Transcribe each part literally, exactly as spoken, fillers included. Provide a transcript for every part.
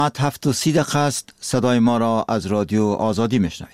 هفت و سی دقیقه است. صدای ما را از رادیو آزادی میشنوید.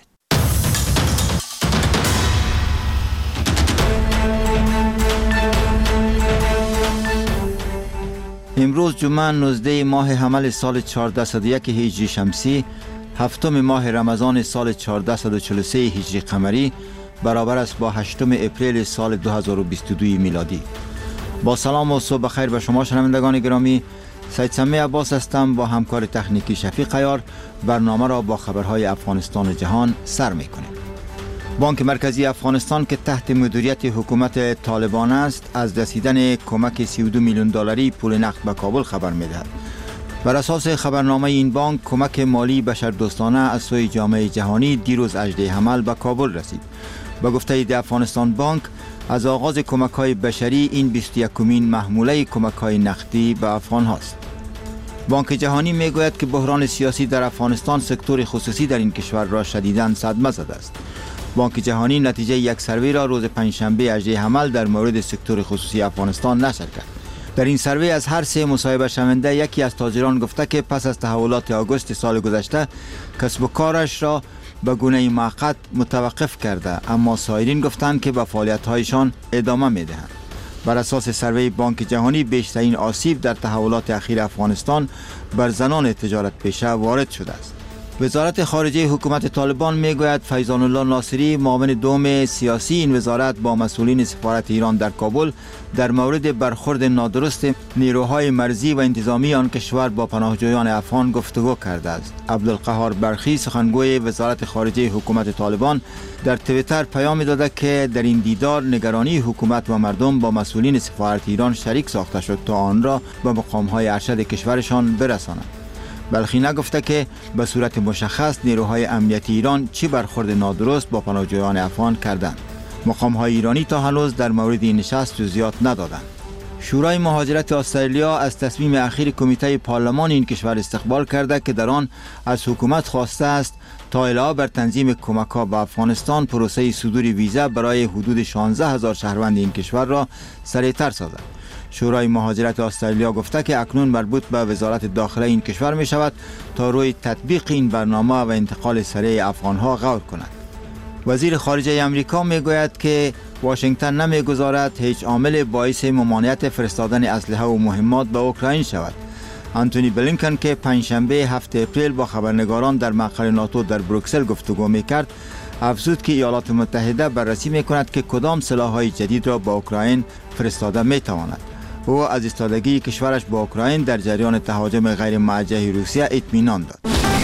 امروز جمعه نوزده ماه حمل سال چهارصد و یک هجری شمسی، هفتم ماه رمضان سال چهارصد و چهل و سه هجری قمری، برابر است با هشتم اپریل سال دو هزار و بیست و دو میلادی. با سلام و صبح بخیر به شما شنوندگان گرامی. سید سمی عباس هستم. با همکار تکنیکی شفیق عیار برنامه را با خبرهای افغانستان و جهان سر می‌کنیم. بانک مرکزی افغانستان که تحت مدیریت حکومت طالبان است، از رسیدن کمک سی و دو میلیون دلاری پول نقد به کابل خبر می‌دهد. بر اساس خبرنامه این بانک، کمک مالی بشردوستانه از سوی جامعه جهانی دیروز هجدهم حمل به کابل رسید. به گفته دی افغانستان بانک، از آغاز کمک‌های بشری این بیست و یکمین محموله کمک‌های نقدی به افغان هاست. بانک جهانی میگوید که بحران سیاسی در افغانستان سکتور خصوصی در این کشور را شدیداً صدمه زده است. بانک جهانی نتیجه یک سروی را روز پنجشنبه هجدهم حمل در مورد سکتور خصوصی افغانستان نشر کرد. در این سروی از هر سه مصاحبه شونده یکی از تاجران گفته که پس از تحولات آگوست سال گذشته کسب و کارش را به گونه موقت متوقف کرده، اما سایرین گفتند که به فعالیت‌هایشان ادامه می‌دهند. بر اساس سروی بانک جهانی، بیشترین آسیب در تحولات اخیر افغانستان بر زنان تجارت پیشه وارد شده است. وزارت خارجه حکومت طالبان میگوید فیضان الله ناصری، معاون دوم سیاسی این وزارت، با مسئولین سفارت ایران در کابل در مورد برخورد نادرست نیروهای مرزی و انتظامی آن کشور با پناهجویان افغان گفتگو کرده است. عبدالقهار برخی، سخنگوی وزارت خارجه حکومت طالبان، در توییتر پیام داده که در این دیدار نگرانی حکومت و مردم با مسئولین سفارت ایران شریک ساخته شد تا آن را به مقام‌های ارشد کشورشان برسانند. بلخی نگفته که به صورت مشخص نیروهای امنیتی ایران چی برخورد نادرست با پناهجویان افغان کردند. مقام‌های ایرانی تا هنوز در مورد این نشست جزئیات ندادند. شورای مهاجرت استرالیا از تصمیم اخیر کمیته پارلمان این کشور استقبال کرده که در آن از حکومت خواسته است تا علاوه بر تنظیم کمک‌ها به افغانستان، پروسه صدور ویزا برای حدود شانزده هزار شهروند این کشور را سریعتر سازد. شورای مهاجرت استرالیا گفته که اکنون مربوط به وزارت داخله این کشور می شود تا روی تطبیق این برنامه و انتقال سریع افغانها غور کند. وزیر خارجه امریکا می گوید که واشنگتن نمی گذارد هیچ عامل باعث ممانعت فرستادن اسلحه و مهمات به اوکراین شود. آنتونی بلینکن که پنجشنبه هفتم اپریل با خبرنگاران در مقر ناتو در بروکسل گفتگو می کرد، افزود که ایالات متحده بررسی می کند که کدام سلاح‌های جدید را با اوکراین فرستاده می تواند. او از ایستادگی کشورش با اوکراین در جریان تهاجم غیر موجه روسیه اطمینان داد.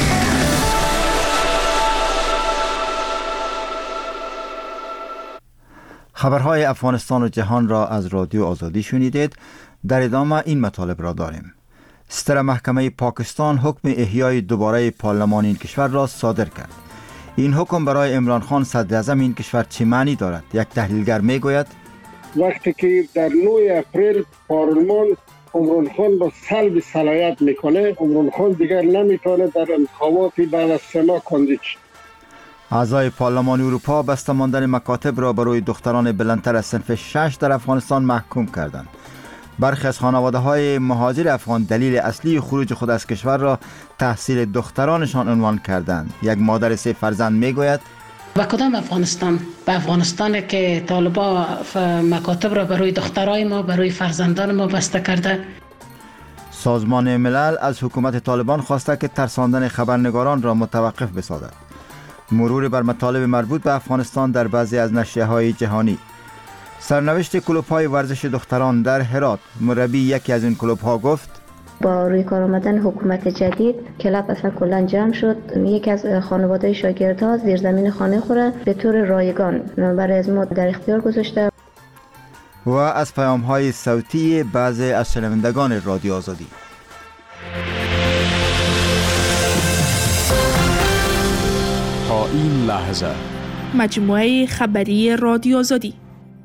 خبرهای افغانستان و جهان را از رادیو آزادی شنیدید. در ادامه این مطالب را داریم. ستر محکمه پاکستان حکم احیای دوباره پارلمان این کشور را صادر کرد. این حکم برای عمران خان صدر اعظم این کشور چه معنی دارد؟ یک تحلیلگر می گوید وقتی که در نهم اپریل پارلمان عمران خان با سلب صلاحیت میکنه، عمران خان دیگر نمیتونه در انتخابات بعد از سه ماه کاندید شد. اعضای پارلمان اروپا بسته ماندن مکاتب را برای دختران بلندتر از صنف شش در افغانستان محکوم کردند. برخی از خانواده‌های مهاجر افغان دلیل اصلی خروج خود از کشور را تحصیل دخترانشان عنوان کردند. یک مادر سه فرزند میگوید و کدام افغانستان؟ به افغانستان که طالبا مکاتب را برای دخترای ما، برای فرزندان ما بسته کرده. سازمان ملل از حکومت طالبان خواسته که ترساندن خبرنگاران را متوقف بسازد. مرور بر مطالب مربوط به افغانستان در بعضی از نشریه‌های جهانی. سرنوشت کلوب‌های ورزش دختران در هرات. مربی یکی از این کلوب‌ها گفت با روی کار آمدن حکومت جدید کلاب اصلا کلا جمع شد. یکی از خانواده شاگردها زیرزمین خانه خوره به طور رایگان برای از ما در اختیار گذاشته. و از پیام‌های صوتی بعضی از شنوندگان رادیو آزادی. تا این لحظه مجموعه خبری رادیو آزادی.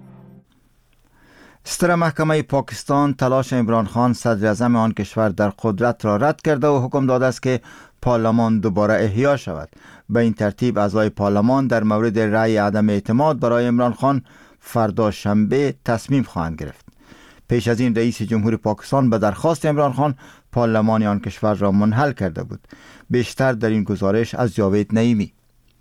ستر محکمه پاکستان تلاش عمران خان صدر اعظم آن کشور در قدرت را رد کرده و حکم داده است که پارلمان دوباره احیا شود. به این ترتیب اعضای پارلمان در مورد رأی عدم اعتماد برای عمران خان فردا شنبه تصمیم خواهند گرفت. پیش از این رئیس جمهور پاکستان به درخواست عمران خان پارلمان آن کشور را منحل کرده بود. بیشتر در این گزارش از جاوید نعیمی.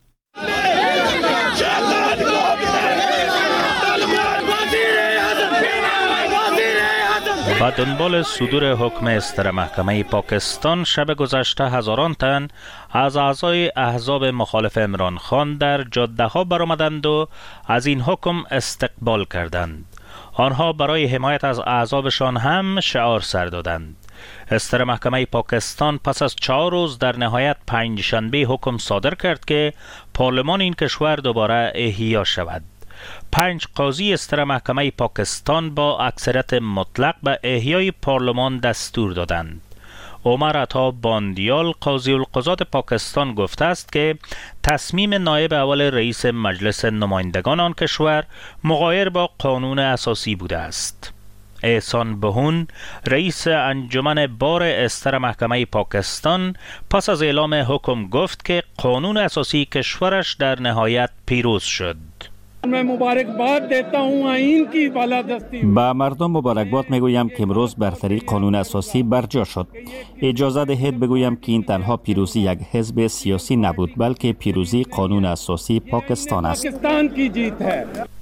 با دنبال صدور حکم استر محکمه پاکستان شب گذشته هزاران تن از اعضای احزاب مخالف عمران خان در جاده ها برآمدند و از این حکم استقبال کردند. آنها برای حمایت از احزابشان هم شعار سر دادند. استر محکمه پاکستان پس از چهار روز در نهایت پنج شنبه حکم صادر کرد که پارلمان این کشور دوباره احیا شود. پنج قاضی استر محکمه پاکستان با اکثریت مطلق به احیای پارلمان دستور دادند. عمر عطا باندیال قاضی القضات پاکستان گفته است که تصمیم نایب اول رئیس مجلس نمایندگان آن کشور مغایر با قانون اساسی بوده است. احسان بهون رئیس انجمن بار استر محکمه پاکستان پس از اعلام حکم گفت که قانون اساسی کشورش در نهایت پیروز شد. میں مبارکباد دیتا ہوں آئین کی بالادستی. با مردم مبارکباد میگویم که امروز برتری قانون اساسی برجا شد. اجازه دهید بگویم که این تنها پیروزی یک حزب سیاسی نبود بلکه پیروزی قانون اساسی پاکستان است. پاکستان کی جیت ہے.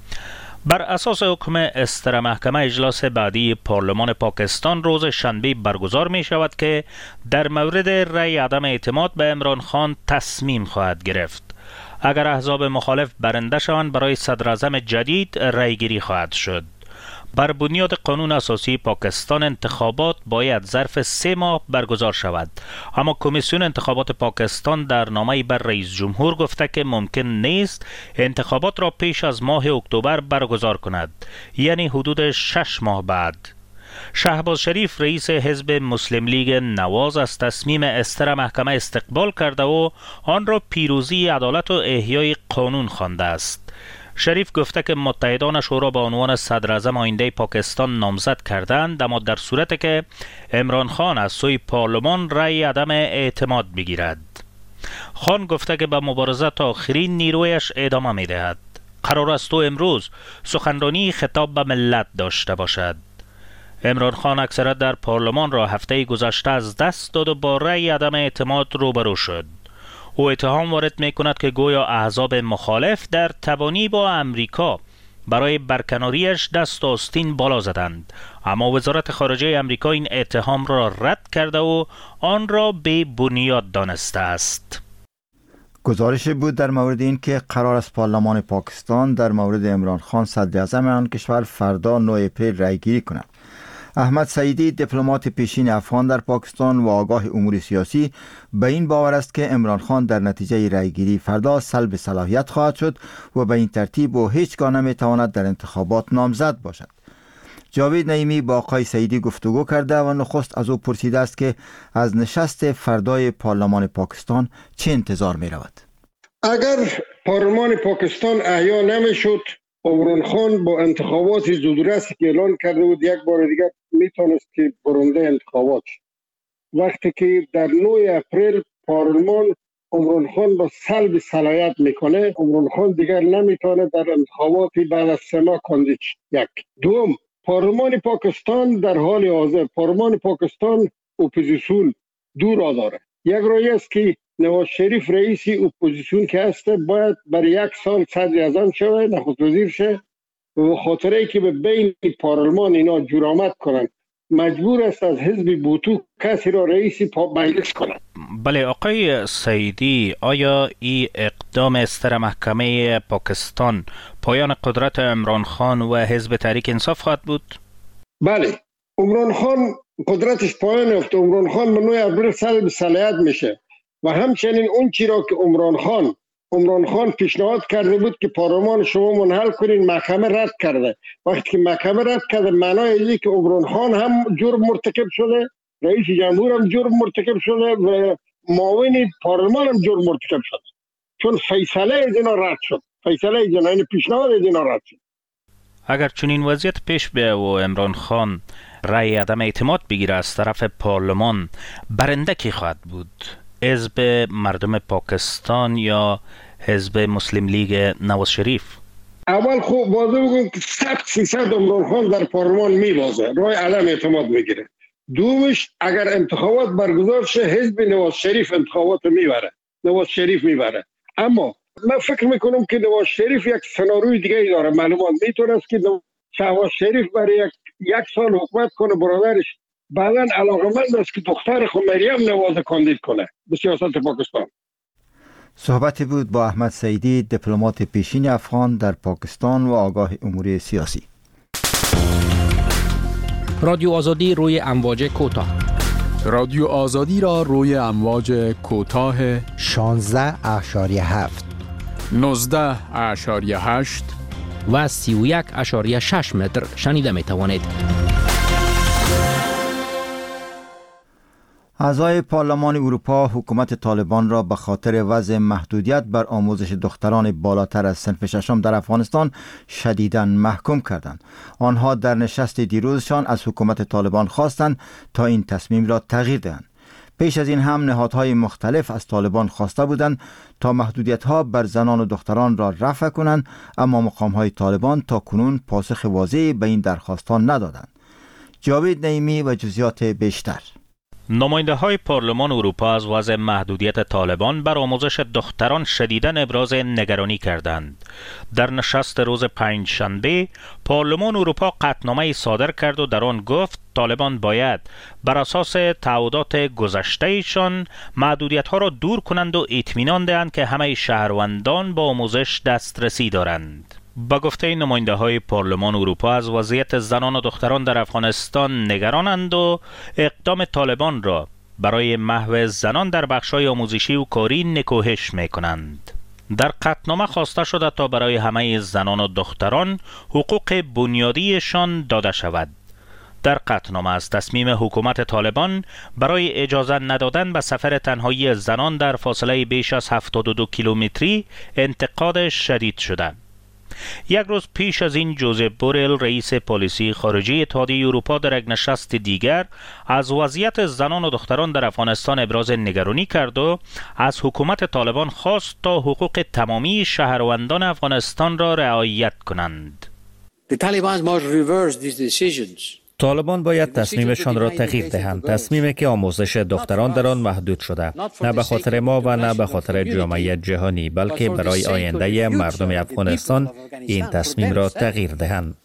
بر اساس حکم استر محکمه اجلاس بعدی پارلمان پاکستان روز شنبه برگزار می شود که در مورد رأی عدم اعتماد به عمران خان تصمیم خواهد گرفت. اگر احزاب مخالف برنده شوند برای صدر اعظم جدید رأی گیری خواهد شد. بر بنیاد قانون اساسی پاکستان انتخابات باید ظرف سه ماه برگزار شود، اما کمیسیون انتخابات پاکستان در نامه‌ای بر رئیس جمهور گفته که ممکن نیست انتخابات را پیش از ماه اکتبر برگزار کند، یعنی حدود شش ماه بعد. شهباز شریف رئیس حزب مسلم لیگ نواز از تصمیم استر محکمه استقبال کرده و آن را پیروزی عدالت و احیای قانون خوانده است. شریف گفته که متحدان شورا به عنوان صدر اعظم آینده پاکستان نامزد کردند، اما در صورتی که عمران خان از سوی پارلمان رأی عدم اعتماد بگیرد. خان گفته که به مبارزه تا آخرین نیرویش ادامه می دهد. قرار است او امروز سخنرانی خطاب به ملت داشته باشد. عمران خان اکثریت در پارلمان را هفته گذشته از دست داد و با رأی عدم اعتماد روبرو شد. او اتهام وارد می کند که گویا احزاب مخالف در تبانی با امریکا برای برکناریش دست آستین بالا زدند، اما وزارت خارجه امریکا این اتهام را رد کرده و آن را به بنیاد دانسته است. گزارش بود در مورد این که قرار است پارلمان پاکستان در مورد عمران خان صدر اعظم آن کشور فردا نه اپریل رأی گیری کند. احمد سعیدی دیپلمات پیشین افغان در پاکستان و آگاه امور سیاسی به این باور است که عمران خان در نتیجه رأیگیری فردا سلب صلاحیت خواهد شد و به این ترتیب او هیچگاه نمیتواند در انتخابات نامزد باشد. جاوید نعیمی با آقای سعیدی گفتگو کرده و نخست از او پرسیده است که از نشست فردای پارلمان پاکستان چه انتظار می رود؟ اگر پارلمان پاکستان احیا نمیشد، عمران خان با انتخابات زودرسی که اعلان کرده بود یک بار دیگر میتونست که برنده انتخابات شد. وقتی که در نه اپریل پارلمان عمران خان با سلب صلاحیت میکنه، عمران خان دیگر نمیتونه در انتخابات بعد از سه ماه کاندید. یک دوم، پارلمان پاکستان در حال حاضر پارلمان پاکستان اپوزیسیون دو را داره. یک رای است که نواز شریف رئیس اپوزیسیون که هست باید برای یک سال صدر اعظم شود، نخست وزیر شه، و خاطره که به بین پارلمان اینا جرأت کنند مجبور است از حزب بوتو کسی را رئیس مجلس کند. بله آقای سعیدی، آیا این اقدام استر محکمه پاکستان پایان قدرت عمران خان و حزب تحریک انصاف خواهد بود؟ بله، عمران خان قدرتش پایان یافت. عمران خان به نه اپریل سلب صلاحیت میشه و همچنین اون چی را که عمران خان عمران خان پیشنهاد کرده بود که پارلمان شما منحل کنین، محکمه رد کرده. وقتی که محکمه رد کرده معنای اینه که عمران خان هم جرم مرتکب شده، رئیس جمهور هم جرم مرتکب شده و معاون پارلمان هم جرم مرتکب شده، چون فیصله از اینا رد شد. فیصله از اینا، این پیشنهاد از اینا رد شد. اگر چنین وضعیت پیش بیاید و عمران خان رأی عدم اعتماد بگیره از طرف پارلمان، برنده کی خواهد بود؟ حزب مردم پاکستان یا حزب مسلم لیگ نواز شریف؟ اول خوب واضح بگم که صد فیصد عمران خان در پارلمان میبازه، رای عدم اعتماد میگیره. دومش اگر انتخابات برگزار شه حزب نواز شریف انتخابات میبره، نواز شریف میبره. اما من فکر میکنم که نواز شریف یک سناریوی دیگه ای داره. معلومات میتونه است که نواز شریف برای یک, یک سال حکومت کنه، برادرش بعدا علاقمند است که دختر خود مریم نواز کاندید کنه به سیاست پاکستان. صحبتی بود با احمد سعیدی، دیپلمات پیشین افغان در پاکستان و آگاه امور سیاسی. رادیو آزادی روی امواج کوتاه. رادیو آزادی را روی امواج کوتاه شانزده اشاریه هفت، نوزده اشاریه هشت و سی و یک اشاریه شش متر شنیده می توانید. اعضای پارلمان اروپا حکومت طالبان را به خاطر وضع محدودیت بر آموزش دختران بالاتر از صنف ششم در افغانستان شدیداً محکوم کردند. آنها در نشست دیروزشان از حکومت طالبان خواستند تا این تصمیم را تغییر دهند. پیش از این هم نهادهای مختلف از طالبان خواسته بودند تا محدودیت‌ها بر زنان و دختران را رفع کنند، اما مقام‌های طالبان تا کنون پاسخ واضحی به این درخواست‌ها ندادند. جاوید نعیمی و جزئیات بیشتر. نماینده های پارلمان اروپا از وضع محدودیت طالبان بر آموزش دختران شدیداً ابراز نگرانی کردند. در نشست روز پنجشنبه پارلمان اروپا قطعنامه‌ای صادر کرد و در آن گفت طالبان باید بر اساس تعهدات گذشته‌ایشان محدودیت‌ها را دور کنند و اطمینان دهند که همه شهروندان با آموزش دسترسی دارند. با گفته نماینده های پارلمان اروپا از وضعیت زنان و دختران در افغانستان نگرانند و اقدام طالبان را برای محو زنان در بخش‌های آموزشی و کاری نکوهش می‌کنند. در قطعنامه خواسته شده تا برای همه زنان و دختران حقوق بنیادیشان داده شود. در قطعنامه از تصمیم حکومت طالبان برای اجازه ندادن به سفر تنهایی زنان در فاصله بیش از هفتاد و دو کیلومتری انتقاد شدید شده. یک روز پیش از این جوزف بورل رئیس پالیسی خارجی اتحادیه اروپا در یک نشست دیگر از وضعیت زنان و دختران در افغانستان ابراز نگرانی کرد و از حکومت طالبان خواست تا حقوق تمامی شهروندان افغانستان را رعایت کنند. طالبان باید تصمیمشان را تغییر دهند، تصمیمی که آموزش دختران در آن محدود شده، نه به خاطر ما و نه به خاطر جامعه جهانی، بلکه برای آینده مردم افغانستان این تصمیم را تغییر دهند.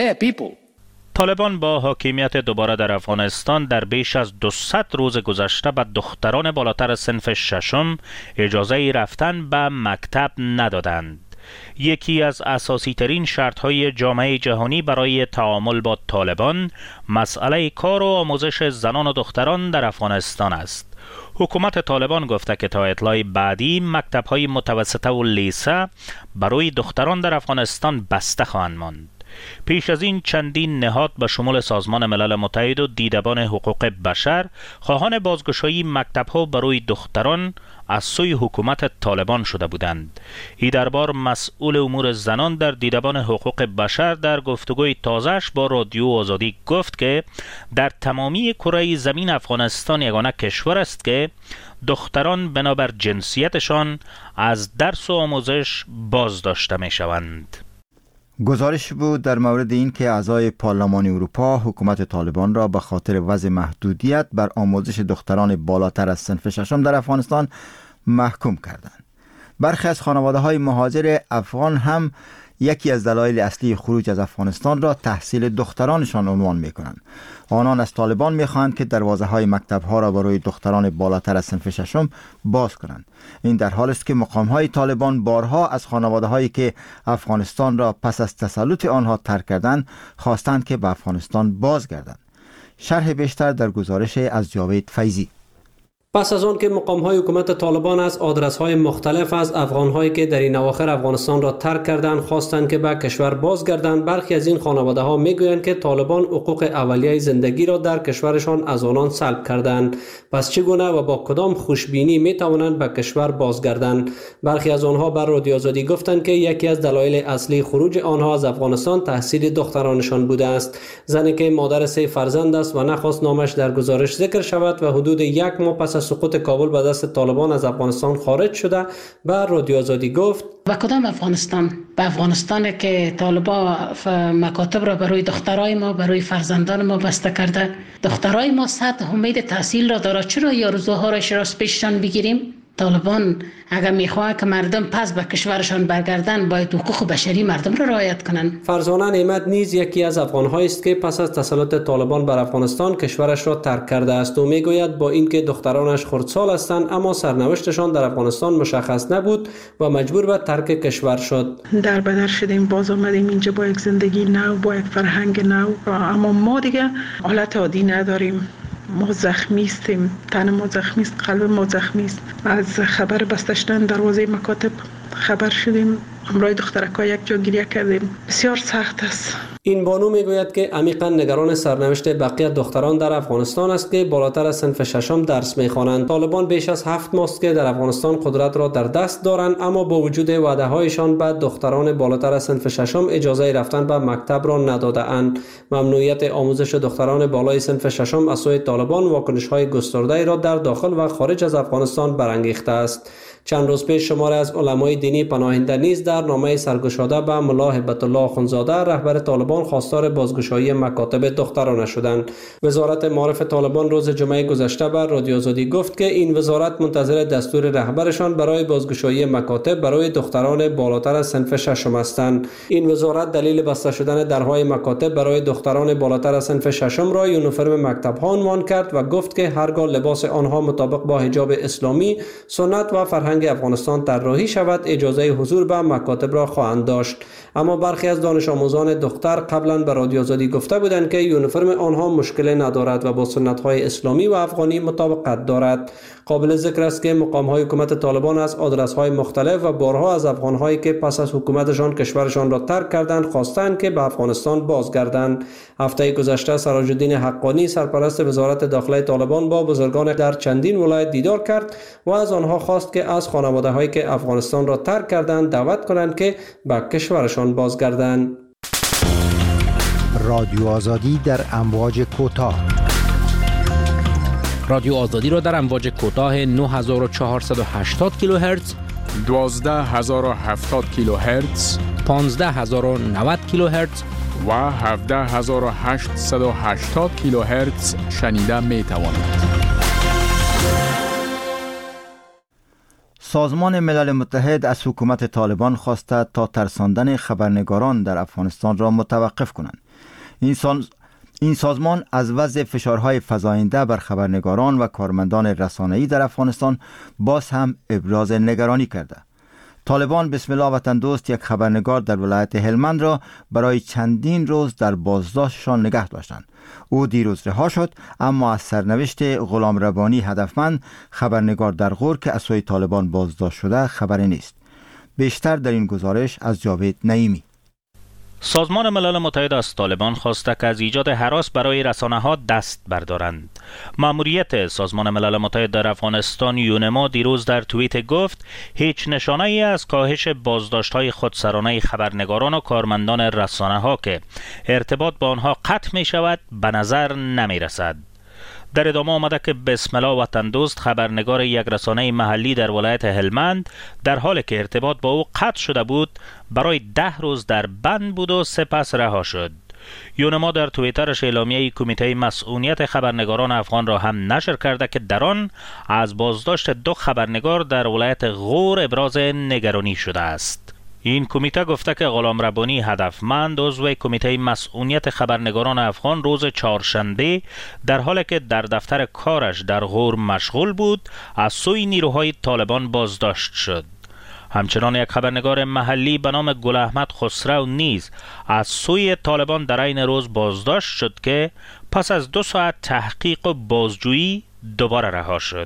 طالبان با حاکمیت دوباره در افغانستان در بیش از دویست روز گذشته به دختران بالاتر صنف ششم اجازه رفتن به مکتب ندادند. یکی از اساسی ترین شرط های جامعه جهانی برای تعامل با طالبان مسئله کار و آموزش زنان و دختران در افغانستان است. حکومت طالبان گفته که تا اطلاع بعدی مکتب های متوسطه و لیسه برای دختران در افغانستان بسته خواهند ماند. پیش از این چندین نهاد به شمول سازمان ملل متحد و دیدبان حقوق بشر خواهان بازگشایی مکتب‌ها برای دختران از سوی حکومت طالبان شده بودند. این دربار مسئول امور زنان در دیدبان حقوق بشر در گفتگوی تازه‌اش با رادیو آزادی گفت که در تمامی کره زمین افغانستان یگانه کشور است که دختران بنابر جنسیتشان از درس و آموزش باز داشته می شوند. گزارش بود در مورد این که اعضای پارلمان اروپا حکومت طالبان را به خاطر وضع محدودیت بر آموزش دختران بالاتر از صنف ششم در افغانستان محکوم کردند. برخی از خانواده‌های مهاجر افغان هم یکی از دلایل اصلی خروج از افغانستان را تحصیل دخترانشان عنوان می‌کنند. آنان از طالبان می‌خواهند که دروازه‌های مکتب‌ها را برای دختران بالاتر از صنف ششم باز کنند. این در حالی است که مقام‌های طالبان بارها از خانواده‌هایی که افغانستان را پس از تسلط آنها ترک کردند خواستند که به افغانستان بازگردند. شرح بیشتر در گزارش از جاوید فیضی. پس از آن که مقام‌های حکومت طالبان از آدرس‌های مختلف از افغان‌هایی که در این اواخر افغانستان را ترک کردند خواستند که به کشور بازگردند، برخی از این خانواده‌ها می‌گویند که طالبان حقوق اولیه زندگی را در کشورشان از آنان سلب کردند. پس چگونه و با کدام خوشبینی می‌توانند به کشور بازگردند؟ برخی از آنها بر رادیو آزادی گفتند که یکی از دلایل اصلی خروج آنها از افغانستان تحصیل دخترانشان بوده است. زنی که مادر سه فرزند است و نخواست نامش در گزارش ذکر شود و حدود یک ماه پس از سقوط کابل به دست طالبان از افغانستان خارج شده به رادیو آزادی گفت و کدام افغانستان؟ به افغانستان که طالبان مکاتب را برای دخترای ما، برای فرزندان ما بسته کرده. دخترای ما صد امید تحصیل را داره، چرا یارزوها را شراس پیششان بگیریم؟ طالبان اگر میخواه که مردم پس به کشورشان برگردن، باید حقوق بشری مردم را رعایت کنند. فرزانه نعمت نیز یکی از افغان‌هایی است که پس از تسلط طالبان بر افغانستان کشورش را ترک کرده است و میگوید با اینکه دخترانش خردسال هستند اما سرنوشتشان در افغانستان مشخص نبود و مجبور به ترک کشور شد. در بدر شدیم، باز آمدیم اینجا با یک زندگی نو، با یک فرهنگ نو، اما ما دیگه حالت عادی نداریم. ما زخمی استیم، تن ما زخمی است، قلب ما زخمی است. از خبر بسته شدن دروازه مکاتب خبر شدیم، امرای دخترکا یک جا گریه کردیم. بسیار سخت است. این بانو میگوید که عمیقا نگران سرنوشت بقیه دختران در افغانستان است که بالاتر از صنف ششم درس میخوانند. طالبان بیش از هفت ماه است که در افغانستان قدرت را در دست دارند، اما با وجود وعده هایشان به دختران بالاتر از صنف ششم اجازه رفتن به مکتب را نداده اند. ممنوعیت آموزش دختران بالای صنف ششم از سوی طالبان واکنش های گسترده را در داخل و خارج از افغانستان برانگیخته است. چند روز پیش شماری از علمای دینی پناهنده نیز در نامه سرگشاده به ملا هبت الله اخوندزاده رهبر طالبان خواستار بازگشایی مکاتب دخترانه شدند. وزارت معارف طالبان روز جمعه گذشته بر رادیو آزادی گفت که این وزارت منتظر دستور رهبرشان برای بازگشایی مکاتب برای دختران بالاتر از صنف ششم هستند. این وزارت دلیل بسته شدن درهای مکاتب برای دختران بالاتر از صنف ششم را یونیفرم مکتب‌ها عنوان کرد و گفت که هرگاه لباس آنها مطابق با حجاب اسلامی، سنت و فرهنگ افغانستان طراحی شود، اجازه حضور به مکاتب را خواهند داشت. اما برخی از دانش آموزان دختر قبلا به رادیو آزادی گفته بودند که یونیفرم آنها مشکل ندارد و با سنت‌های اسلامی و افغانی مطابقت دارد. قابل ذکر است که مقام‌های حکومت طالبان از آدرس‌های مختلف و بارها از افغان‌هایی که پس از حکومتشان کشورشان را ترک کردند خواستند که به افغانستان بازگردند. هفته گذشته سراج الدین حقانی سرپرست وزارت داخله طالبان با بزرگان در چندین ولایت دیدار کرد و از آنها خواست که از خانواده‌هایی که افغانستان را ترک کردند دعوت کنند که به کشورشان بازگردند. رادیو آزادی در امواج کوتاه. رادیو آزادی را در امواج کوتاه نه هزار و چهارصد و هشتاد کیلوهرتز، دوازده هزار و هفتاد کیلوهرتز، پانزده هزار و نود کیلوهرتز و هفده هزار و هشتصد و هشتاد کیلوهرتز شنیده می توانید. سازمان ملل متحد از حکومت طالبان خواسته تا ترساندن خبرنگاران در افغانستان را متوقف کنند. این سال این سازمان از وضع فشارهای فزاینده بر خبرنگاران و کارمندان رسانه‌ای در افغانستان باز هم ابراز نگرانی کرده. طالبان بسم الله وطن دوست یک خبرنگار در ولایت هلمند را برای چندین روز در بازداشتشان نگه داشتند. او دیروز رها شد، اما از سرنوشت غلام ربانی هدفمند خبرنگار در غور که از سوی طالبان بازداشت شده خبری نیست. بیشتر در این گزارش از جاوید نعیمی. سازمان ملل متحد از طالبان خواسته که از ایجاد هراس برای رسانه‌ها دست بردارند. مأموریت سازمان ملل متحد در افغانستان یونما دیروز در توییت گفت هیچ نشانه‌ای از کاهش بازداشت‌های خودسرانه خبرنگاران و کارمندان رسانه‌ها که ارتباط با آنها قطع می‌شود به نظر نمی‌رسد. در ادامه آمده که بسم الله وطن دوست خبرنگار یک رسانه محلی در ولایت هلمند در حالی که ارتباط با او قطع شده بود برای ده روز در بند بود و سپس رها شد. یونما در توییترش اعلامیه کمیته مسئولیت خبرنگاران افغان را هم نشر کرده که در آن از بازداشت دو خبرنگار در ولایت غور ابراز نگرانی شده است. این کمیته گفته که غلام ربانی هدفمند عضو کمیته مسئولیت خبرنگاران افغان روز چهارشنبه در حالی که در دفتر کارش در غور مشغول بود از سوی نیروهای طالبان بازداشت شد. همچنان یک خبرنگار محلی به نام گل احمد خسرو نیز از سوی طالبان در این روز بازداشت شد که پس از دو ساعت تحقیق و بازجویی دوباره رها شد.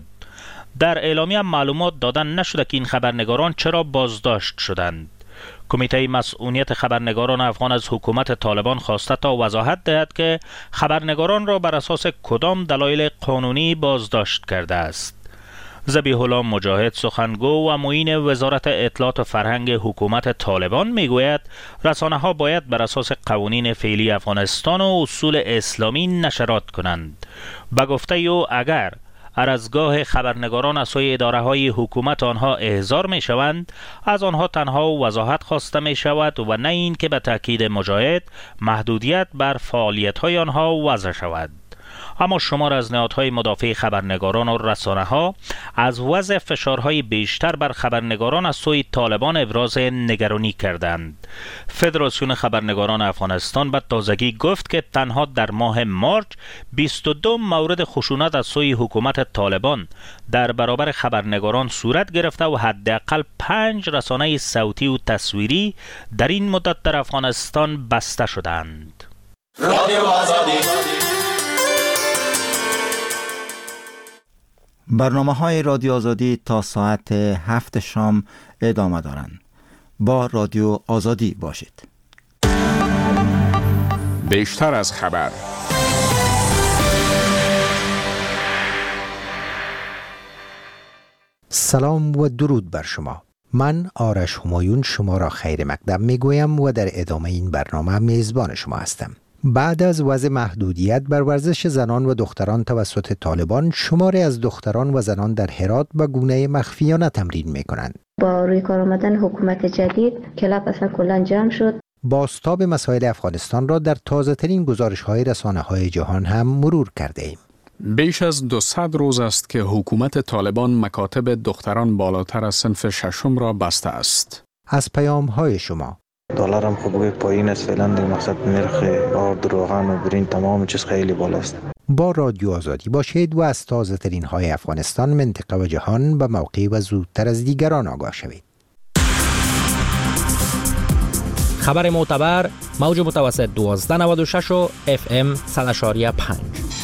در اعلامیه معلومات دادن نشده که این خبرنگاران چرا بازداشت شدند. کمیته مسئولیت خبرنگاران افغان از حکومت طالبان خواسته تا وضاحت دهد که خبرنگاران را بر اساس کدام دلایل قانونی بازداشت کرده است. ذبیح الله مجاهد سخنگو و معین وزارت اطلاعات و فرهنگ حکومت طالبان میگوید رسانه ها باید بر اساس قوانین فعلی افغانستان و اصول اسلامی نشرات کنند. به گفته او اگر عرضگاه خبرنگاران از سوی اداره های حکومت آنها احضار می شوند، از آنها تنها وضاحت خواسته می شود و نه این که به تاکید مجاهد محدودیت بر فعالیت های آنها وضع شود. اما شمار از نهادهای مدافع خبرنگاران و رسانه ها از وضع فشارهای بیشتر بر خبرنگاران از سوی طالبان ابراز نگرانی کردند. فدراسیون خبرنگاران افغانستان به تازگی گفت که تنها در ماه مارچ بیست و دو مورد خشونت از سوی حکومت طالبان در برابر خبرنگاران صورت گرفته و حداقل پنج رسانه صوتی و تصویری در این مدت در افغانستان بسته شدند. رادیو آزادی. برنامه های رادیو آزادی تا ساعت هفت شام ادامه دارند. با رادیو آزادی باشید. بیشتر از خبر. سلام و درود بر شما. من آرش همایون شما را خیر مقدم می گویم و در ادامه این برنامه میزبان شما هستم. بعد از وضع محدودیت بر ورزش زنان و دختران توسط طالبان، شماری از دختران و زنان در هرات به گونه مخفیانه تمرین می کنند. با روی کار آمدن حکومت جدید کلاب اصلا کلا جمع شد. بازتاب مسائل افغانستان را در تازه ترین گزارش های رسانه های جهان هم مرور کرده ایم. بیش از دویست روز است که حکومت طالبان مکاتب دختران بالاتر از صنف ششم را بسته است. از پیام های شما. دلار هم خوبه پایین است فعلا، در مقصد نرخ آرد روغن و برین تمام چیز خیلی بالاست. با رادیو آزادی باشید و از تازه ترین های افغانستان، منطقه و جهان به موقع و زودتر از دیگران آگاه شوید. خبر معتبر، موج متوسط دوازده نود و شش و اف ام صد و شش و پنج.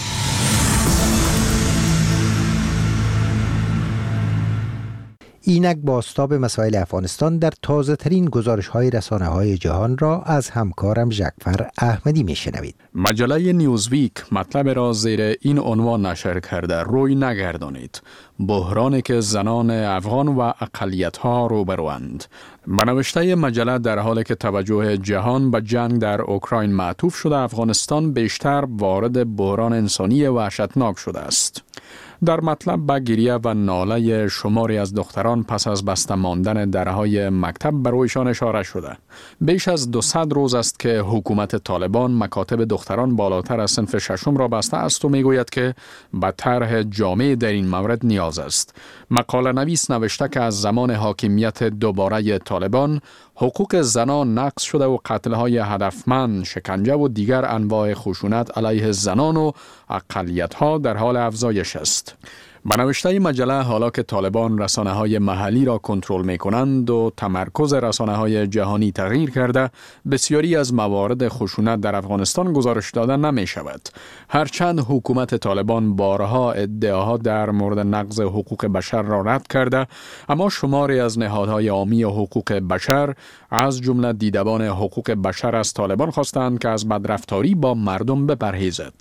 اینک بازتاب مسائل افغانستان در تازه ترین گزارش های رسانه های جهان را از همکارم ژکفر احمدی می شنوید. مجله نیوزویک مطلب را زیر این عنوان نشر کرده: روی نگردانید، بحرانی که زنان افغان و اقلیت ها روبروند. به نوشته مجله در حالی که توجه جهان به جنگ در اوکراین معطوف شده، افغانستان بیشتر وارد بحران انسانی وحشتناک شده است. در مطلب به گریه و ناله شماری از دختران پس از بسته ماندن درهای مکتب برایشان اشاره شده. بیش از دویست روز است که حکومت طالبان مکاتب دختران بالاتر از صنف ششم را بسته است و میگوید که به طرح جامع در این مورد نیاز است. مقاله نویس نوشته که از زمان حاکمیت دوباره طالبان حقوق زنان نقض شده و قتل‌های هدفمند، شکنجه و دیگر انواع خشونت علیه زنان و اقلیت‌ها در حال افزایش است. به نوشته مجله، حالا که طالبان رسانه‌های محلی را کنترل می‌کنند و تمرکز رسانه‌های جهانی تغییر کرده، بسیاری از موارد خشونت در افغانستان گزارش داده نمی‌شود. هرچند حکومت طالبان بارها ادعاها در مورد نقض حقوق بشر را رد کرده، اما شماری از نهادهای عامی حقوق بشر از جمله دیدبان حقوق بشر از طالبان خواستند که از بدرفتاری با مردم بپرهیزد.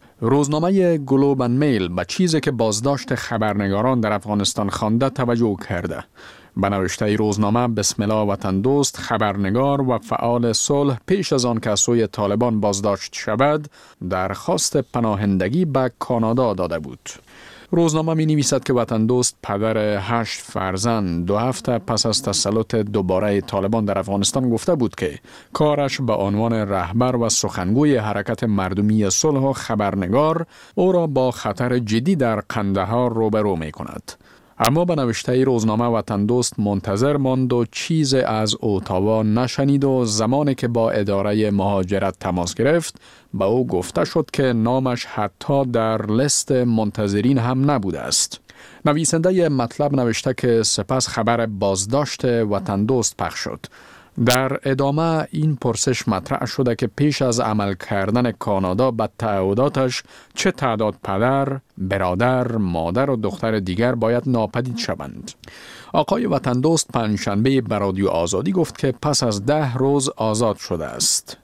روزنامه گلوب اند میل به چیزی که بازداشت خبرنگاران در افغانستان خوانده توجه کرده. به نوشته روزنامه، بسم الله وطن دوست، خبرنگار و فعال صلح پیش از آن که از سوی طالبان بازداشت شود، درخواست پناهندگی به کانادا داده بود. روزنامه می نویسد که وطن دوست پدر هشت فرزند دو هفته پس از تسلط دوباره طالبان در افغانستان گفته بود که کارش به عنوان رهبر و سخنگوی حرکت مردمی صلح و خبرنگار او را با خطر جدی در قندهار روبرو می کند. اما به نوشته روزنامه وطن دوست منتظر ماند و چیز از اوتاوا نشنید و زمانی که با اداره مهاجرت تماس گرفت به او گفته شد که نامش حتی در لیست منتظرین هم نبوده است. نویسنده مطلب نوشته که سپس خبر بازداشت وطن دوست پخش شد. در ادامه این پرسش مطرح شده که پیش از عمل کردن کانادا به تعهداتش چه تعداد پدر، برادر، مادر و دختر دیگر باید ناپدید شوند. آقای وطن دوست پنجشنبه به رادیو آزادی گفت که پس از ده روز آزاد شده است.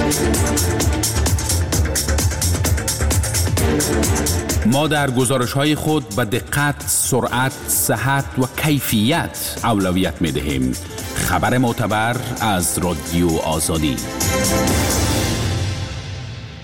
ما در گزارش‌های خود به دقت، سرعت، صحت و کیفیت اولویت می‌دهیم. خبر معتبر از رادیو آزادی.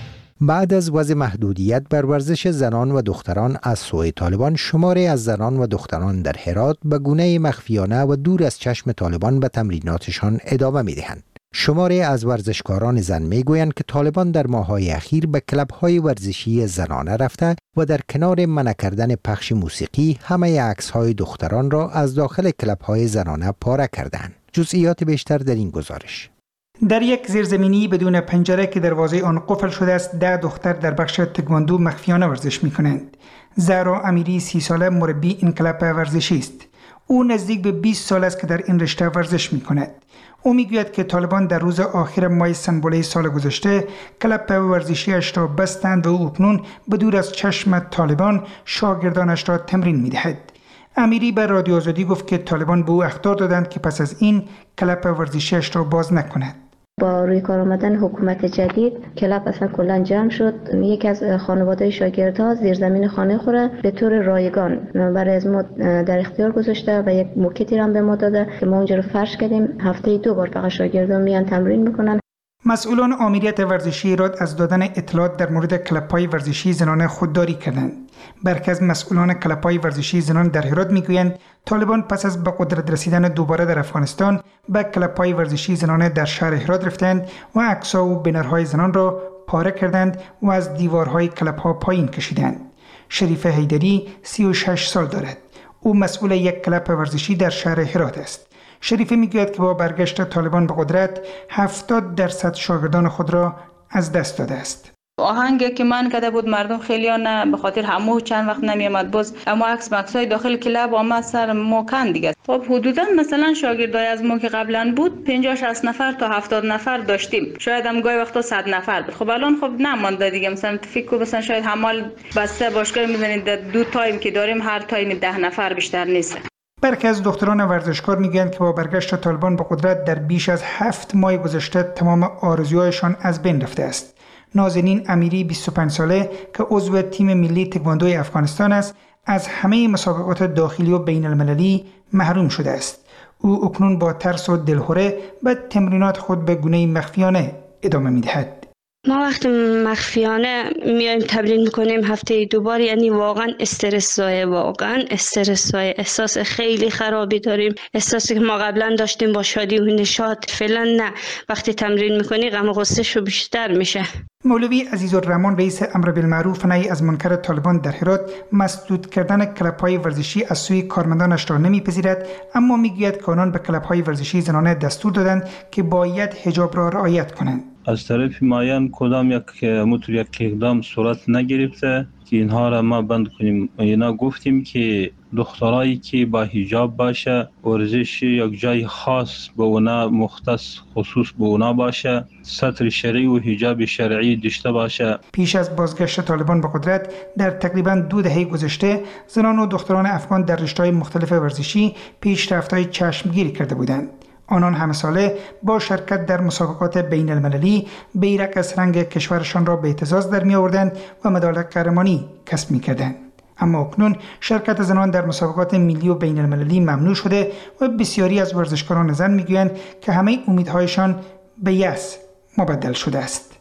بعد از وضع محدودیت بر ورزش زنان و دختران از سوی طالبان، شماری از زنان و دختران در هرات به گونه مخفیانه و دور از چشم طالبان به تمریناتشان ادامه می‌دهند. شماری از ورزشکاران زن میگویند که طالبان در ماه‌های اخیر به کلب‌های ورزشی زنانه رفته و در کنار منع کردن پخش موسیقی همه عکس‌های دختران را از داخل کلب‌های زنانه پاره کردند. جزئیات بیشتر در این گزارش. در یک زیرزمینی بدون پنجره که دروازه آن قفل شده است، ده دختر در بخش تکواندو مخفیانه ورزش می‌کنند. زهرا امیری سی ساله مربی این کلب ورزشی است. او نزدیک به بیست سال است که در این رشته ورزش می‌کند. او میگوید که طالبان در روز آخر ماه سنبله سال گذشته کلب ورزشیش را بستند و او اکنون به دور از چشم طالبان شاگردانش را تمرین می‌دهد. امیری به رادیو آزادی گفت که طالبان به او اخطار دادند که پس از این کلب ورزشیش را باز نکند. با روی کار آمدن حکومت جدید کلب اصلا کلا جمع شد. یکی از خانواده شاگردها زیرزمین خانه خوره به طور رایگان برای از ما در اختیار گذاشته و یک موکتی هم به ما داده که ما اونجا رو فرش کردیم. هفته دو بار فقط شاگردان میان تمرین میکنن. مسئولان آمریت ورزشی ایراد از دادن اطلاعات در مورد کلب‌های ورزشی زنانه خودداری کردند. برخی از مسئولان کلب‌های ورزشی زنان در هرات میگویند طالبان پس از به قدرت رسیدن دوباره در افغانستان به کلب‌های ورزشی زنانه در شهر هرات رفتند و عکس‌ها و بنرهای زنان را پاره کردند و از دیوارهای کلب‌ها پایین کشیدند. شریف حیدری سی و شش سال دارد. او مسئول یک کلب ورزشی در شهر هرات است. شریفی میگوید که با برگشت طالبان به قدرت هفتاد درصد شاگردان خود را از دست داده است. آهنگی که من کرده بود مردم خیلی ها نه به خاطر همو چند وقت نمی آمد باز اما عکس مکس های داخل کلاب آمد سر ما کن دیگه. خب حدودا مثلا شاگردای از ما که قبلا بود پنجاه شصت نفر تا هفتاد نفر داشتیم، شاید هم گاهی وقتا صد نفر بود. خب الان خب نمانده دیگه. مثلا فکر کنم مثلا شاید همال بسته باشگاه می‌بینید دو تایم که داریم هر تایم ده نفر بیشتر نیست. برخی از دختران ورزشکار میگویند که با برگشت طالبان به قدرت در بیش از هفت ماه گذشته تمام آرزوهایشان از بین رفته است. نازنین امیری بیست و پنج ساله که عضو تیم ملی تکواندوی افغانستان است، از همه مسابقات داخلی و بین المللی محروم شده است. او اکنون با ترس و دلهره به تمرینات خود به گونه مخفیانه ادامه میدهد. ما وقتی مخفیانه میایم تمرین میکنیم هفته دوبار، یعنی واقعا استرس زای واقعا استرس زای احساس خیلی خرابی داریم. احساسی که ما قبلا داشتیم با شادی و نشاط فعلا نه. وقتی تمرین میکنی غم و غصه شو بیشتر میشه. مولوی عزیزالرحمن رئیس امر بالمعروف و نهی از منکر طالبان در هرات مسدود کردن کلب‌های ورزشی از سوی کارمندانش را نمیپذیرد، اما میگوید که آنان به کلب‌های ورزشی زنانه دستور دادند که باید حجاب را رعایت کنند. از طرف مایان کدام یک مطور یک اقدام صورت نگرفته که اینها را ما بند کنیم. اینا گفتیم که دخترایی که با حجاب باشه، ورزش یک جای خاص به اونا مختص خصوص به اونا باشه، ستر شرعی و حجاب شرعی داشته باشه. پیش از بازگشت طالبان به قدرت در تقریباً دو دهه گذشته زنان و دختران افغان در رشته‌های مختلف ورزشی پیشرفت‌های چشمگیری کرده بودند. آنان همه ساله با شرکت در مسابقات بین المللی بیرق از رنگ کشورشان را به اعتزاز در می آوردند و مدال قهرمانی کسب می کردند. اما اکنون شرکت زنان در مسابقات ملی و بین المللی ممنوع شده و بسیاری از ورزشکاران زن می گویند که همه امیدهایشان به یأس مبدل شده است.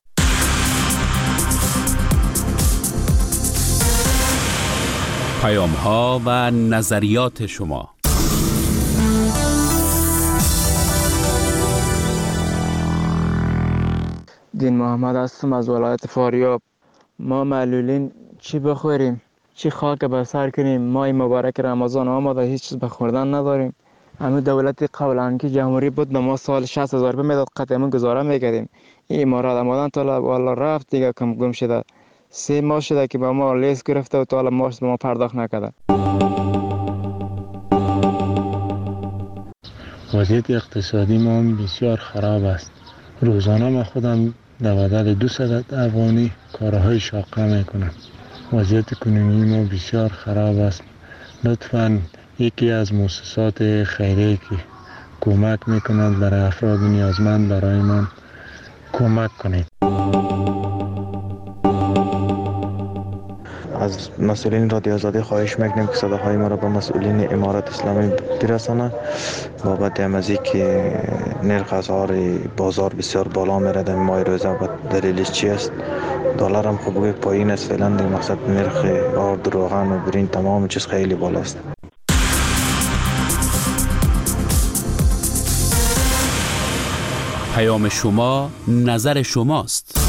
پیام ها و نظریات شما. دین محمد هستم از ولایت فاریاب. ما معلولین چی بخوریم؟ چی خاک به سر کنیم؟ ماه مبارک رمضان آمده هیچ چیز بخوردن نداریم. همه دولت قبلا که جمهوری بود به ما سال شصت هزار روپیه میداد، قطعا گزاره میکردیم. این امارات آمدن تا والا رفت دیگه کم گم شده. سه ماه شده که با ما لیست گرفته و تا حالا ماش به ما پرداخت نکرده. وضعیت اقتصادی ما بسیار خراب است. روزانه ما خودم در بدل دویست افغانی کارهای شاقه میکنم. وضعیت کنونی ما بسیار خراب است. لطفاً یکی از مؤسسات خیریه که کمک میکنند برای افراد نیازمند برای من کمک کنید. از مسئولین رادیو آزادی خواهش میکنیم که صداهای ما را به مسئولین امارت اسلامی برسانند بابت امازی که نرخ اسعار بازار بسیار بالا میره در ماه روزه و دلیلش چی است دلار هم خب بگه پایین است فعلا دیگه، مقصد نرخ آرد روغن و برین تمام چیز خیلی بالاست. پیام شما نظر شماست.